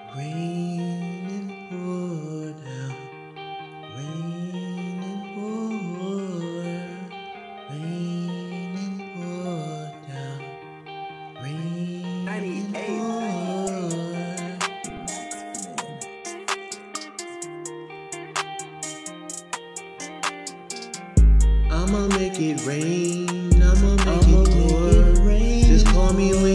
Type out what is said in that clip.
Rain and pour down, rain and pour, rain and pour down, rain and pour. I'ma make it rain, I'ma make it pour. Just call me when